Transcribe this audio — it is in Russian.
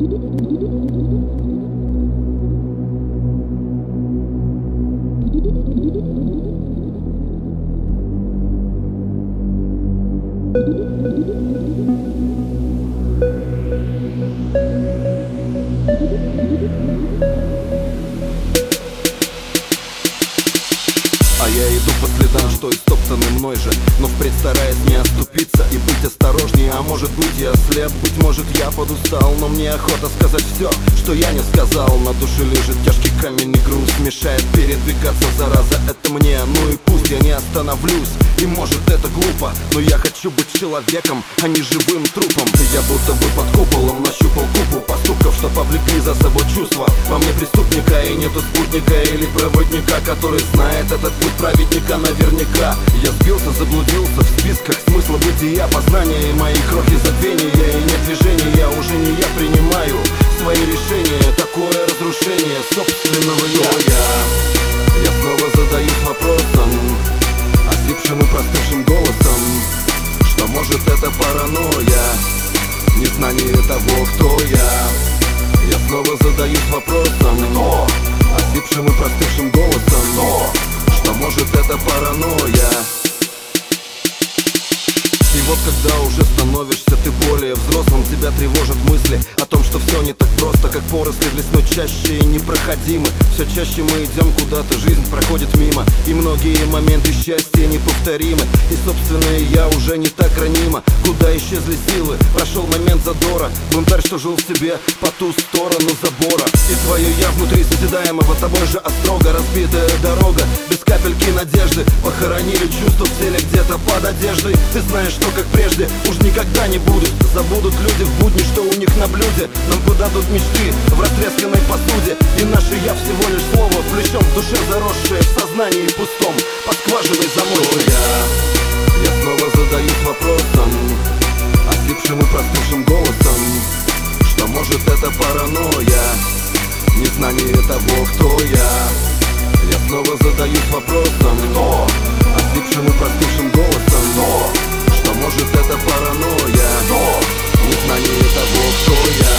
А я иду по следам, что истоптаны мной же, но впредь стараясь не оступиться и быть осторожнее. А может быть я слеп, быть может я подустал, но мне охота сказать все, что я не сказал. На душе лежит тяжкий каменный груз, мешает передвигаться, зараза, это мне. Ну и пусть я не остановлюсь, и может это глупо, но я хочу быть человеком, а не живым трупом. Я будто бы под куполом нащупал купу поступков, что повлекли за собой чувства. Во мне преступника и нету спутника или проводника, который знает этот путь праведника наверняка. Я сбился, заблудился в списках смысла бытия, познания и мои крохи забвения. И нет движения, я уже не я принимаю свои решения. Такое разрушение собственного я снова задаюсь вопросом, осипшим и простывшим голосом, что может это паранойя, незнание того, кто я. Я снова задаюсь вопросом, кто? Осипшим и простывшим голосом, кто? Что может это паранойя. И вот когда уже становишься ты более взрослым, тебя тревожат мысли о том, что все не так просто, как поросли в лесной чаще и непроходимы. Все чаще мы идем куда-то, жизнь проходит мимо, и многие моменты счастья неповторимы. И собственное я уже не так ранима. Куда исчезли силы, прошел момент задора, бунтарь, что жил в себе по ту сторону забора. И твое я внутри созидаемого тобой же острога, разбитая дорога, без капельки надежды. Похоронили чувства в теле где-то под одеждой. Ты знаешь, что как прежде уж никогда не будет. Забудут люди в будни, что у них на блюде. Нам подадут мечты в растресканной посуде, и наше я всего лишь слово, плечом в душе заросшее, в сознании пустом, под скважиной замоченной. Я снова задаюсь вопросом, осипшим и простывшим голосом, что может это паранойя, незнание того, кто я. Я снова задаюсь вопросом, кто? Осипшим и простывшим голосом, кто? Что может это паранойя, кто? Незнание того, кто я.